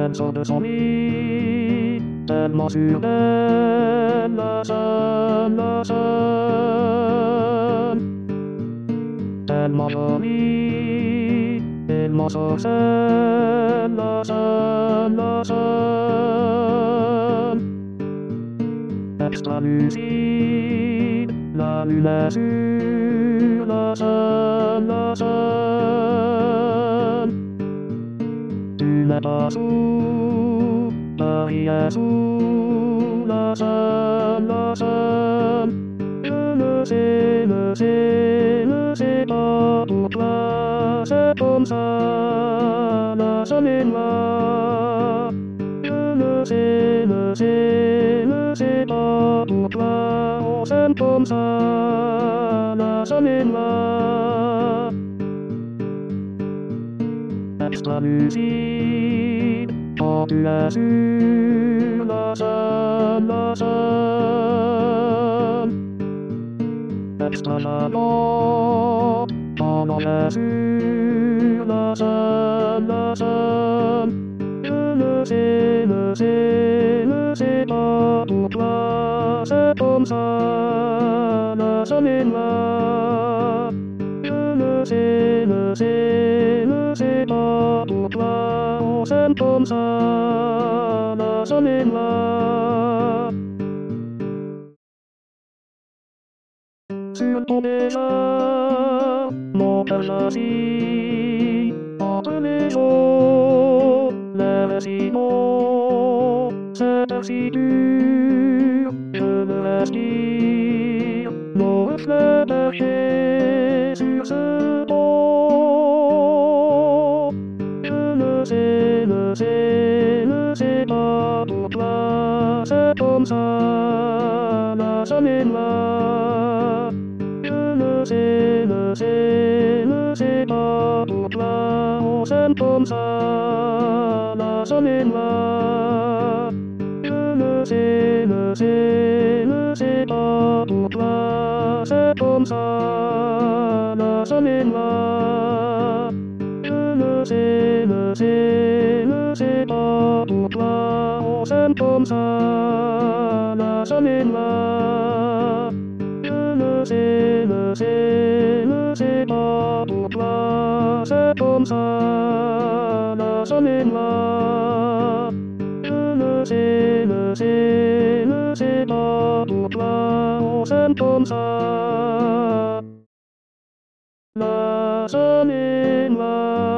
sort de son lit, tellement sûr d'elle, la seule, tellement jolie, tellement sorcelle, la seule, extra lucide, la lumière sur la seule, tu n'es pas sous, barrière sous la seule, je le sais pas pour toi, c'est comme ça, la seule est là, je le sais pas pour toi, on s'aime comme ça, la seule est là. Extra lucide, quand tu es sur la seule, extra charmante, quand on est sur la seule, je le sais pas pour toi, c'est comme ça, la seule est là, je le sais pas pour toi, on s'aime comme ça, la seule est là. Sur ton déjà, mon cœur châssis, entre les jours, l'air est si bon, cette heure si dure, je le respire, nos reflets perchés sur ce pont. Je le sais pas pour toi, c'est comme ça, la seule est là. Je le sais pas pour toi, on s'aime comme ça, la seule est là. Je le sais pas pour toi, c'est comme ça, la seule est là. Je le sais pas pour toi, on s'aime comme ça, la seule est là. Je le sais pas pour toi, c'est comme ça, la seule est là. Je le sais pas pour toi, on s'aime comme ça, la seule est là.